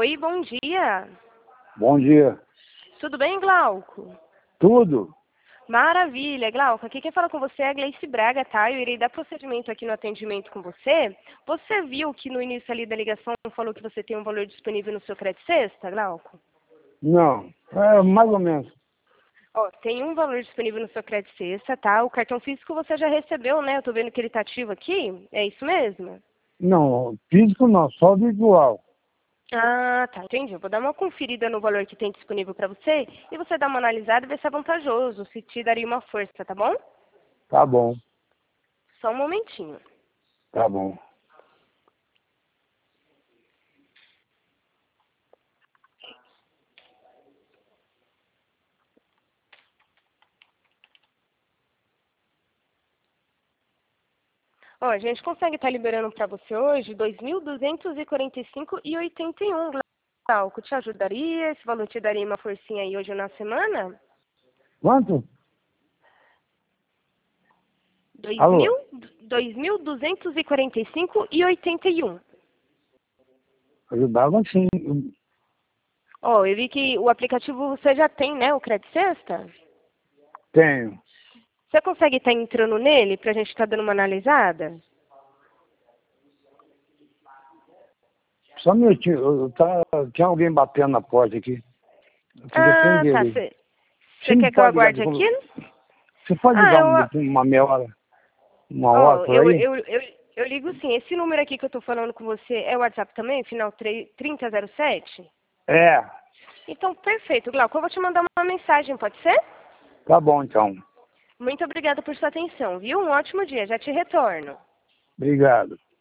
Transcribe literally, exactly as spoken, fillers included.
Oi, bom dia. Bom dia. Tudo bem, Glauco? Tudo? Maravilha, Glauco. Aqui quem fala com você é a Gleice Braga, tá? Eu irei dar procedimento aqui no atendimento com você. Você viu que no início ali da ligação falou que você tem um valor disponível no seu crédito sexta, Glauco? Não, é mais ou menos. Ó, tem um valor disponível no seu crédito sexta, tá? O cartão físico você já recebeu, né? Eu tô vendo que ele tá ativo aqui. É isso mesmo? Não, físico não, só virtual. Ah, tá, entendi. Eu vou dar uma conferida no valor que tem disponível para você e você dá uma analisada e ver se é vantajoso, se te daria uma força, tá bom? Tá bom, Só um momentinho. tá bom. Ó, a gente consegue estar liberando para você hoje dois mil duzentos e quarenta e cinco reais e oitenta e um centavos. Glauco, te ajudaria? Esse valor te daria uma forcinha aí hoje na semana? Quanto? dois mil, Alô? dois mil duzentos e quarenta e cinco reais e oitenta e um centavos. Ajudava sim. Ó, eu vi que o aplicativo você já tem, né? O Crédito Sexta? Tenho. Você consegue estar entrando nele para a gente estar dando uma analisada? Só um minutinho, eu- tá, tinha alguém batendo na porta aqui. Eu tenho que Ah, atender tá. ele. Você Você não quer que eu pode ligar aguarde depois? aqui? Você pode Ah, ligar eu, um- uma meia hora, uma hora ó, por eu, aí? eu, eu, eu ligo sim. Esse número aqui que eu tô falando com você é o WhatsApp também, final trinta zero sete? É, Então, perfeito, Glauco. Eu vou te mandar uma mensagem, pode ser? tá bom então. Muito obrigada por sua atenção, viu? Um ótimo dia. Já te retorno. Obrigado.